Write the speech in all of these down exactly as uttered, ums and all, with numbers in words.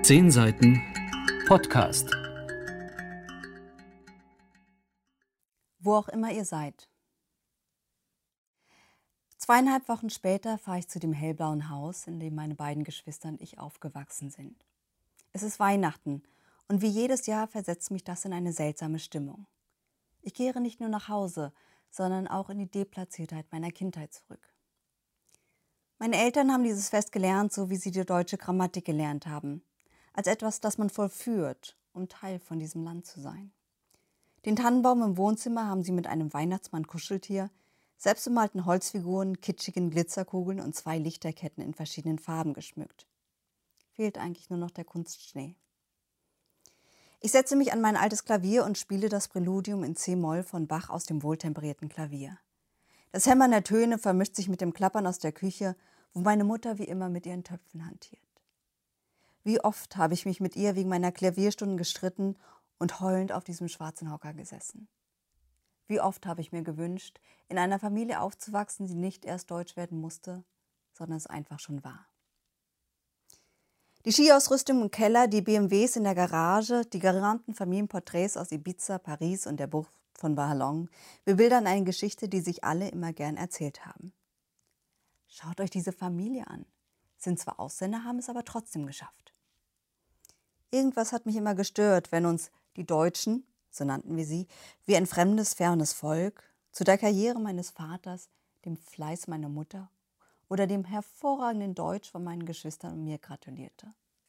Zehn Seiten Podcast. Wo auch immer ihr seid. Zweieinhalb Wochen später fahre ich zu dem hellblauen Haus, in dem meine beiden Geschwister und ich aufgewachsen sind. Es ist Weihnachten und wie jedes Jahr versetzt mich das in eine seltsame Stimmung. Ich kehre nicht nur nach Hause, sondern auch in die Deplatziertheit meiner Kindheit zurück. Meine Eltern haben dieses Fest gelernt, so wie sie die deutsche Grammatik gelernt haben, als etwas, das man vollführt, um Teil von diesem Land zu sein. Den Tannenbaum im Wohnzimmer haben sie mit einem Weihnachtsmann-Kuscheltier, selbstgemalten Holzfiguren, kitschigen Glitzerkugeln und zwei Lichterketten in verschiedenen Farben geschmückt. Fehlt eigentlich nur noch der Kunstschnee. Ich setze mich an mein altes Klavier und spiele das Präludium in C-Moll von Bach aus dem wohltemperierten Klavier. Das Hämmern der Töne vermischt sich mit dem Klappern aus der Küche, wo meine Mutter wie immer mit ihren Töpfen hantiert. Wie oft habe ich mich mit ihr wegen meiner Klavierstunden gestritten und heulend auf diesem schwarzen Hocker gesessen. Wie oft habe ich mir gewünscht, in einer Familie aufzuwachsen, die nicht erst deutsch werden musste, sondern es einfach schon war. Die Skiausrüstung im Keller, die B M Ws in der Garage, die galanten Familienporträts aus Ibiza, Paris und der Bucht von Bahallon bebildern eine Geschichte, die sich alle immer gern erzählt haben. Schaut euch diese Familie an. Sind zwar Ausländer, haben es aber trotzdem geschafft. Irgendwas hat mich immer gestört, wenn uns die Deutschen, so nannten wir sie, wie ein fremdes, fernes Volk, zu der Karriere meines Vaters, dem Fleiß meiner Mutter oder dem hervorragenden Deutsch von meinen Geschwistern und mir gratulierte.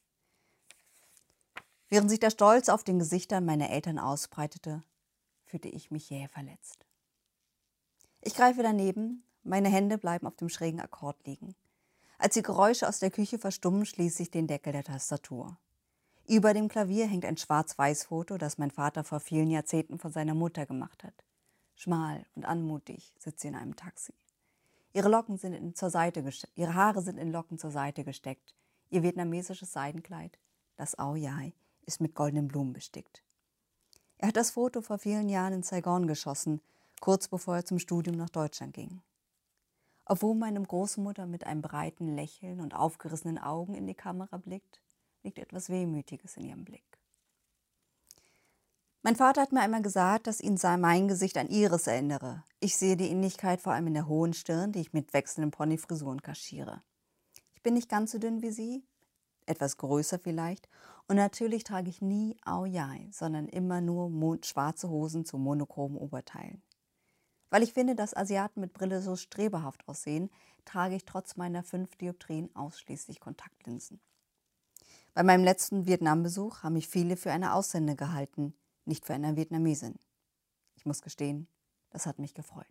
Während sich der Stolz auf den Gesichtern meiner Eltern ausbreitete, fühlte ich mich jäh verletzt. Ich greife daneben, meine Hände bleiben auf dem schrägen Akkord liegen. Als die Geräusche aus der Küche verstummen, schließe ich den Deckel der Tastatur. Über dem Klavier hängt ein Schwarz-Weiß-Foto, das mein Vater vor vielen Jahrzehnten von seiner Mutter gemacht hat. Schmal und anmutig sitzt sie in einem Taxi. Ihre Locken sind in, zur Seite geste- ihre Haare sind in Locken zur Seite gesteckt. Ihr vietnamesisches Seidenkleid, das Ao Dai, ist mit goldenen Blumen bestickt. Er hat das Foto vor vielen Jahren in Saigon geschossen, kurz bevor er zum Studium nach Deutschland ging. Obwohl meine Großmutter mit einem breiten Lächeln und aufgerissenen Augen in die Kamera blickt, liegt etwas Wehmütiges in ihrem Blick. Mein Vater hat mir einmal gesagt, dass ihn mein Gesicht an ihres erinnere. Ich sehe die Ähnlichkeit vor allem in der hohen Stirn, die ich mit wechselnden Ponyfrisuren kaschiere. Ich bin nicht ganz so dünn wie sie, etwas größer vielleicht, und natürlich trage ich nie Ao Dai, sondern immer nur schwarze Hosen zu monochromen Oberteilen. Weil ich finde, dass Asiaten mit Brille so streberhaft aussehen, trage ich trotz meiner fünf Dioptrien ausschließlich Kontaktlinsen. Bei meinem letzten Vietnambesuch haben mich viele für eine Ausländerin gehalten, nicht für eine Vietnamesin. Ich muss gestehen, das hat mich gefreut.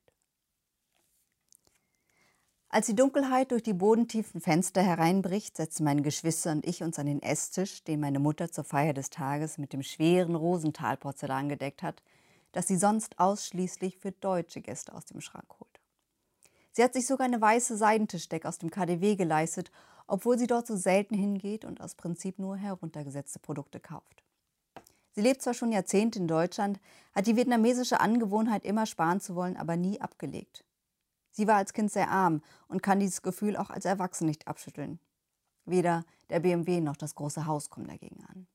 Als die Dunkelheit durch die bodentiefen Fenster hereinbricht, setzen meine Geschwister und ich uns an den Esstisch, den meine Mutter zur Feier des Tages mit dem schweren Rosenthal-Porzellan gedeckt hat, das sie sonst ausschließlich für deutsche Gäste aus dem Schrank holt. Sie hat sich sogar eine weiße Seidentischdecke aus dem K D W geleistet, obwohl sie dort so selten hingeht und aus Prinzip nur heruntergesetzte Produkte kauft. Sie lebt zwar schon Jahrzehnte in Deutschland, hat die vietnamesische Angewohnheit, immer sparen zu wollen, aber nie abgelegt. Sie war als Kind sehr arm und kann dieses Gefühl auch als Erwachsene nicht abschütteln. Weder der B M W noch das große Haus kommen dagegen an.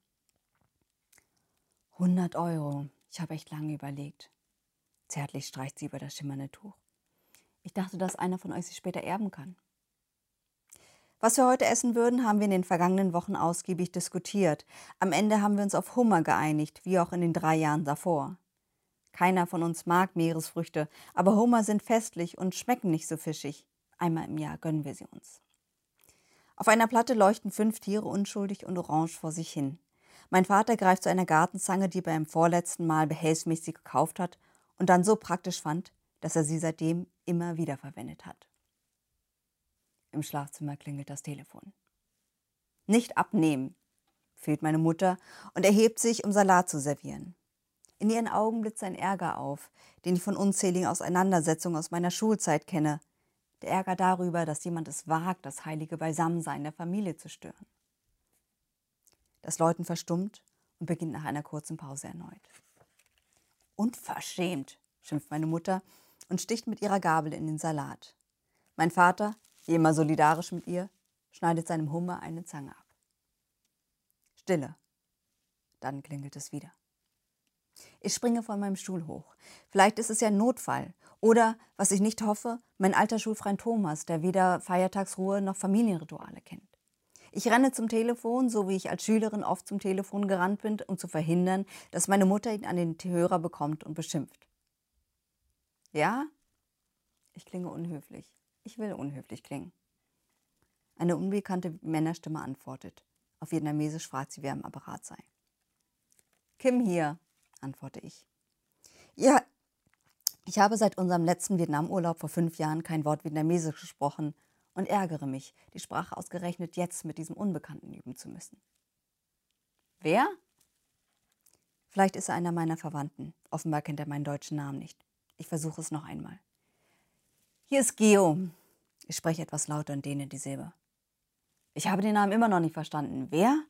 hundert Euro. Ich habe echt lange überlegt. Zärtlich streicht sie über das schimmernde Tuch. Ich dachte, dass einer von euch sie später erben kann. Was wir heute essen würden, haben wir in den vergangenen Wochen ausgiebig diskutiert. Am Ende haben wir uns auf Hummer geeinigt, wie auch in den drei Jahren davor. Keiner von uns mag Meeresfrüchte, aber Hummer sind festlich und schmecken nicht so fischig. Einmal im Jahr gönnen wir sie uns. Auf einer Platte leuchten fünf Tiere unschuldig und orange vor sich hin. Mein Vater greift zu einer Gartenzange, die er beim vorletzten Mal behelfsmäßig gekauft hat und dann so praktisch fand, dass er sie seitdem immer wieder verwendet hat. Im Schlafzimmer klingelt das Telefon. Nicht abnehmen, befiehlt meine Mutter und erhebt sich, um Salat zu servieren. In ihren Augen blitzt ein Ärger auf, den ich von unzähligen Auseinandersetzungen aus meiner Schulzeit kenne. Der Ärger darüber, dass jemand es wagt, das heilige Beisammensein der Familie zu stören. Das Läuten verstummt und beginnt nach einer kurzen Pause erneut. Unverschämt, schimpft meine Mutter und sticht mit ihrer Gabel in den Salat. Mein Vater, wie immer solidarisch mit ihr, schneidet seinem Hummer eine Zange ab. Stille. Dann klingelt es wieder. Ich springe von meinem Stuhl hoch. Vielleicht ist es ja ein Notfall. Oder, was ich nicht hoffe, mein alter Schulfreund Thomas, der weder Feiertagsruhe noch Familienrituale kennt. Ich renne zum Telefon, so wie ich als Schülerin oft zum Telefon gerannt bin, um zu verhindern, dass meine Mutter ihn an den Hörer bekommt und beschimpft. Ja? Ich klinge unhöflich. Ich will unhöflich klingen. Eine unbekannte Männerstimme antwortet. Auf Vietnamesisch fragt sie, wer am Apparat sei. Kim hier, antworte ich. Ja, ich habe seit unserem letzten Vietnamurlaub vor fünf Jahren kein Wort Vietnamesisch gesprochen und ärgere mich, die Sprache ausgerechnet jetzt mit diesem Unbekannten üben zu müssen. Wer? Vielleicht ist er einer meiner Verwandten. Offenbar kennt er meinen deutschen Namen nicht. Ich versuche es noch einmal. Hier ist Geo. Ich spreche etwas lauter und dehne die Silbe. Ich habe den Namen immer noch nicht verstanden. Wer?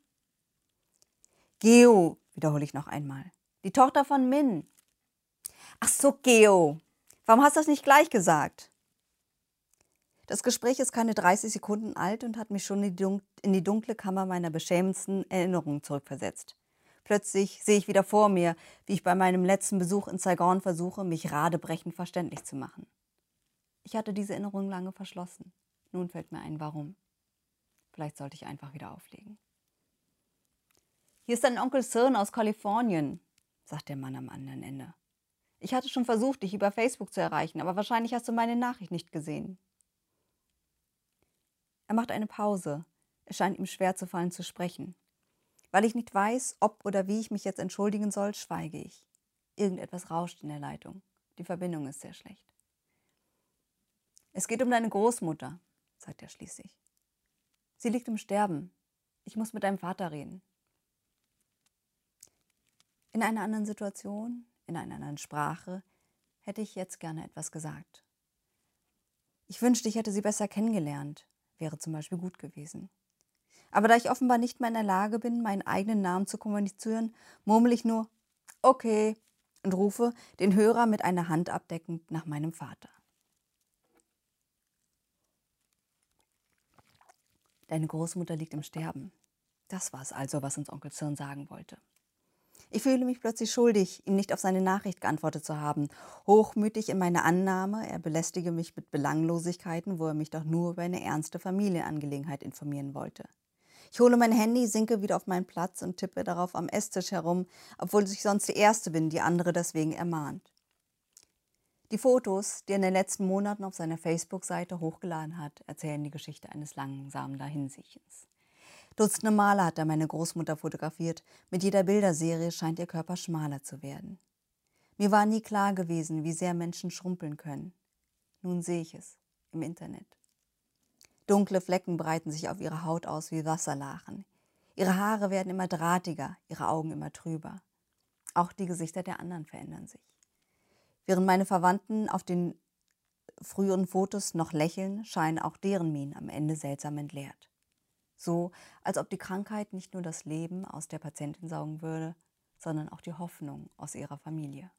Geo, wiederhole ich noch einmal. Die Tochter von Min. Ach so, Geo. Warum hast du das nicht gleich gesagt? Das Gespräch ist keine dreißig Sekunden alt und hat mich schon in die dunkle Kammer meiner beschämendsten Erinnerungen zurückversetzt. Plötzlich sehe ich wieder vor mir, wie ich bei meinem letzten Besuch in Saigon versuche, mich radebrechend verständlich zu machen. Ich hatte diese Erinnerung lange verschlossen. Nun fällt mir ein, warum. Vielleicht sollte ich einfach wieder auflegen. Hier ist dein Onkel Sirn aus Kalifornien, sagt der Mann am anderen Ende. Ich hatte schon versucht, dich über Facebook zu erreichen, aber wahrscheinlich hast du meine Nachricht nicht gesehen. Er macht eine Pause. Es scheint ihm schwer zu fallen zu sprechen. Weil ich nicht weiß, ob oder wie ich mich jetzt entschuldigen soll, schweige ich. Irgendetwas rauscht in der Leitung. Die Verbindung ist sehr schlecht. Es geht um deine Großmutter, sagt er schließlich. Sie liegt im Sterben. Ich muss mit deinem Vater reden. In einer anderen Situation, in einer anderen Sprache, hätte ich jetzt gerne etwas gesagt. Ich wünschte, ich hätte sie besser kennengelernt, wäre zum Beispiel gut gewesen. Aber da ich offenbar nicht mehr in der Lage bin, meinen eigenen Namen zu kommunizieren, murmel ich nur okay und rufe, den Hörer mit einer Hand abdeckend, nach meinem Vater. Deine Großmutter liegt im Sterben. Das war es also, was uns Onkel Sirn sagen wollte. Ich fühle mich plötzlich schuldig, ihm nicht auf seine Nachricht geantwortet zu haben. Hochmütig in meiner Annahme, er belästige mich mit Belanglosigkeiten, wo er mich doch nur über eine ernste Familienangelegenheit informieren wollte. Ich hole mein Handy, sinke wieder auf meinen Platz und tippe darauf am Esstisch herum, obwohl ich sonst die Erste bin, die andere deswegen ermahnt. Die Fotos, die er in den letzten Monaten auf seiner Facebook-Seite hochgeladen hat, erzählen die Geschichte eines langsamen Dahinsiechens. Dutzende Male hat er meine Großmutter fotografiert. Mit jeder Bilderserie scheint ihr Körper schmaler zu werden. Mir war nie klar gewesen, wie sehr Menschen schrumpeln können. Nun sehe ich es im Internet. Dunkle Flecken breiten sich auf ihrer Haut aus wie Wasserlachen. Ihre Haare werden immer drahtiger, ihre Augen immer trüber. Auch die Gesichter der anderen verändern sich. Während meine Verwandten auf den früheren Fotos noch lächeln, scheinen auch deren Mienen am Ende seltsam entleert. So, als ob die Krankheit nicht nur das Leben aus der Patientin saugen würde, sondern auch die Hoffnung aus ihrer Familie.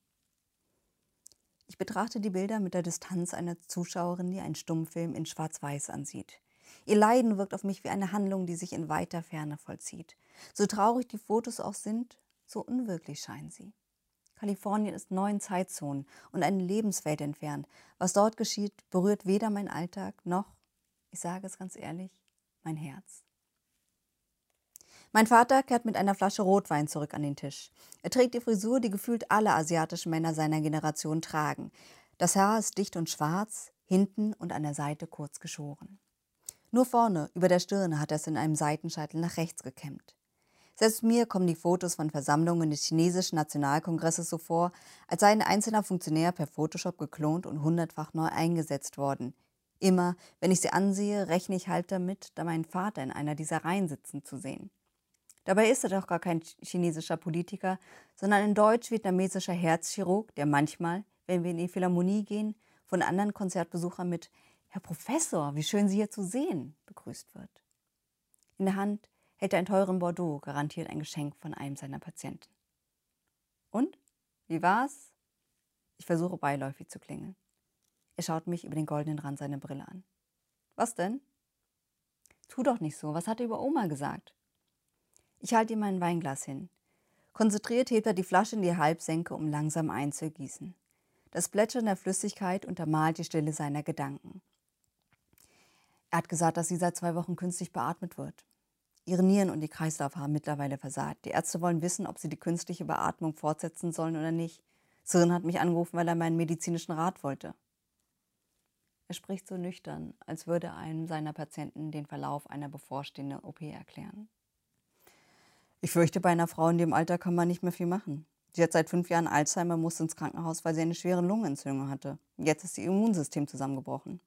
Ich betrachte die Bilder mit der Distanz einer Zuschauerin, die einen Stummfilm in Schwarz-Weiß ansieht. Ihr Leiden wirkt auf mich wie eine Handlung, die sich in weiter Ferne vollzieht. So traurig die Fotos auch sind, so unwirklich scheinen sie. Kalifornien ist neun Zeitzonen und eine Lebenswelt entfernt. Was dort geschieht, berührt weder mein Alltag noch, ich sage es ganz ehrlich, mein Herz. Mein Vater kehrt mit einer Flasche Rotwein zurück an den Tisch. Er trägt die Frisur, die gefühlt alle asiatischen Männer seiner Generation tragen. Das Haar ist dicht und schwarz, hinten und an der Seite kurz geschoren. Nur vorne, über der Stirn, hat er es in einem Seitenscheitel nach rechts gekämmt. Selbst mir kommen die Fotos von Versammlungen des chinesischen Nationalkongresses so vor, als sei ein einzelner Funktionär per Photoshop geklont und hundertfach neu eingesetzt worden. Immer, wenn ich sie ansehe, rechne ich halb damit, da meinen Vater in einer dieser Reihen sitzen zu sehen. Dabei ist er doch gar kein chinesischer Politiker, sondern ein deutsch-vietnamesischer Herzchirurg, der manchmal, wenn wir in die Philharmonie gehen, von anderen Konzertbesuchern mit »Herr Professor, wie schön Sie hier zu sehen« begrüßt wird. In der Hand hält er einen teuren Bordeaux, garantiert ein Geschenk von einem seiner Patienten. Und? Wie war's? Ich versuche beiläufig zu klingeln. Er schaut mich über den goldenen Rand seiner Brille an. Was denn? Tu doch nicht so, was hat er über Oma gesagt? Ich halte ihm mein Weinglas hin. Konzentriert hebt er die Flasche in die Halbsenke, um langsam einzugießen. Das Plätschern der Flüssigkeit untermalt die Stille seiner Gedanken. Er hat gesagt, dass sie seit zwei Wochen künstlich beatmet wird. Ihre Nieren und die Kreislauf haben mittlerweile versagt. Die Ärzte wollen wissen, ob sie die künstliche Beatmung fortsetzen sollen oder nicht. Sören hat mich angerufen, weil er meinen medizinischen Rat wollte. Er spricht so nüchtern, als würde er einem seiner Patienten den Verlauf einer bevorstehenden O P erklären. Ich fürchte, bei einer Frau in dem Alter kann man nicht mehr viel machen. Sie hat seit fünf Jahren Alzheimer, musste ins Krankenhaus, weil sie eine schwere Lungenentzündung hatte. Jetzt ist ihr Immunsystem zusammengebrochen.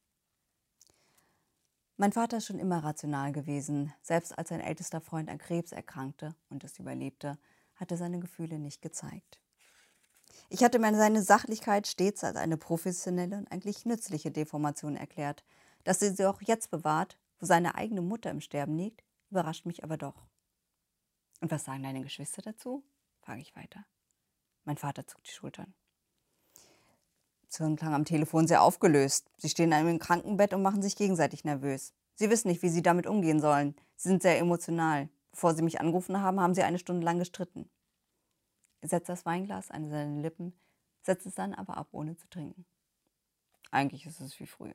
Mein Vater ist schon immer rational gewesen. Selbst als sein ältester Freund an Krebs erkrankte und es überlebte, hat er seine Gefühle nicht gezeigt. Ich hatte mir seine Sachlichkeit stets als eine professionelle und eigentlich nützliche Deformation erklärt. Dass er sie auch jetzt bewahrt, wo seine eigene Mutter im Sterben liegt, überrascht mich aber doch. Und was sagen deine Geschwister dazu? Frage ich weiter. Mein Vater zuckt die Schultern. Sören klang am Telefon sehr aufgelöst. Sie stehen in einem Krankenbett und machen sich gegenseitig nervös. Sie wissen nicht, wie sie damit umgehen sollen. Sie sind sehr emotional. Bevor sie mich angerufen haben, haben sie eine Stunde lang gestritten. Er setzt das Weinglas an seine Lippen, setzt es dann aber ab, ohne zu trinken. Eigentlich ist es wie früher.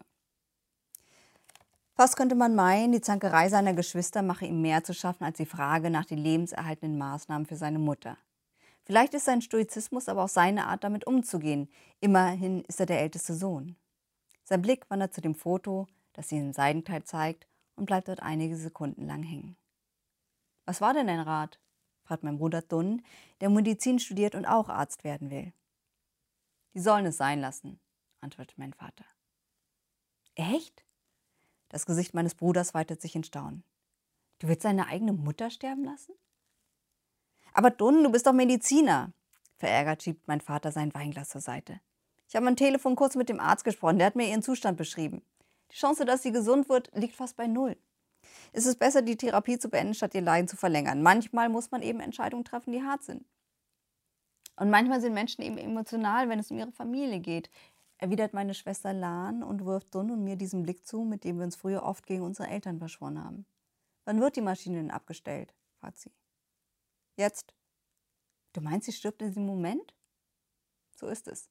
Fast könnte man meinen, die Zankerei seiner Geschwister mache ihm mehr zu schaffen als die Frage nach den lebenserhaltenden Maßnahmen für seine Mutter. Vielleicht ist sein Stoizismus aber auch seine Art, damit umzugehen. Immerhin ist er der älteste Sohn. Sein Blick wandert zu dem Foto, das sie in Seidenteil zeigt, und bleibt dort einige Sekunden lang hängen. Was war denn dein Rat? Fragt mein Bruder Dun, der Medizin studiert und auch Arzt werden will. Die sollen es sein lassen, antwortet mein Vater. Echt? Das Gesicht meines Bruders weitet sich in Staunen. Du willst deine eigene Mutter sterben lassen? Aber Dun, du bist doch Mediziner. Verärgert schiebt mein Vater sein Weinglas zur Seite. Ich habe am Telefon kurz mit dem Arzt gesprochen, der hat mir ihren Zustand beschrieben. Die Chance, dass sie gesund wird, liegt fast bei null. Es ist besser, die Therapie zu beenden, statt ihr Leiden zu verlängern. Manchmal muss man eben Entscheidungen treffen, die hart sind. Und manchmal sind Menschen eben emotional, wenn es um ihre Familie geht, erwidert meine Schwester Lan und wirft Dun und mir diesen Blick zu, mit dem wir uns früher oft gegen unsere Eltern verschworen haben. Wann wird die Maschine denn abgestellt? Fragt sie. Jetzt. Du meinst, sie stirbt in diesem Moment? So ist es.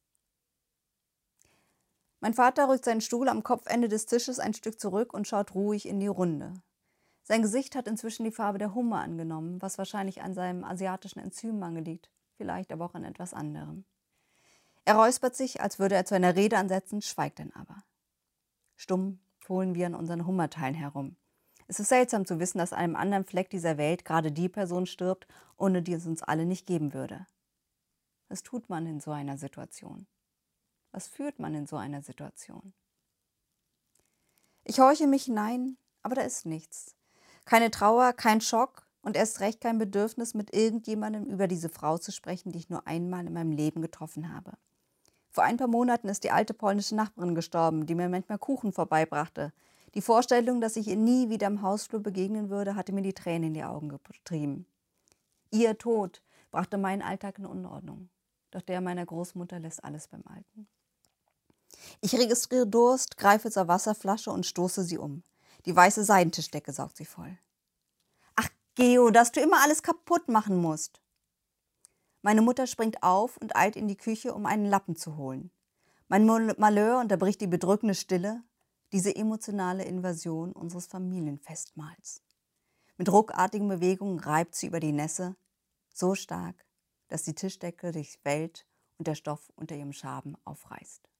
Mein Vater rückt seinen Stuhl am Kopfende des Tisches ein Stück zurück und schaut ruhig in die Runde. Sein Gesicht hat inzwischen die Farbe der Hummer angenommen, was wahrscheinlich an seinem asiatischen Enzymmangel liegt, vielleicht aber auch an etwas anderem. Er räuspert sich, als würde er zu einer Rede ansetzen, schweigt dann aber. Stumm fohlen wir an unseren Hummerteilen herum. Es ist seltsam zu wissen, dass an einem anderen Fleck dieser Welt gerade die Person stirbt, ohne die es uns alle nicht geben würde. Was tut man in so einer Situation? Was fühlt man in so einer Situation? Ich horche mich hinein, aber da ist nichts. Keine Trauer, kein Schock und erst recht kein Bedürfnis, mit irgendjemandem über diese Frau zu sprechen, die ich nur einmal in meinem Leben getroffen habe. Vor ein paar Monaten ist die alte polnische Nachbarin gestorben, die mir manchmal Kuchen vorbeibrachte. Die Vorstellung, dass ich ihr nie wieder im Hausflur begegnen würde, hatte mir die Tränen in die Augen getrieben. Ihr Tod brachte meinen Alltag in Unordnung. Doch der meiner Großmutter lässt alles beim Alten. Ich registriere Durst, greife zur Wasserflasche und stoße sie um. Die weiße Seidentischdecke saugt sie voll. Ach, Geo, dass du immer alles kaputt machen musst. Meine Mutter springt auf und eilt in die Küche, um einen Lappen zu holen. Mein Malheur unterbricht die bedrückende Stille, diese emotionale Invasion unseres Familienfestmahls. Mit ruckartigen Bewegungen reibt sie über die Nässe, so stark, dass die Tischdecke durchwellt und der Stoff unter ihrem Schaben aufreißt.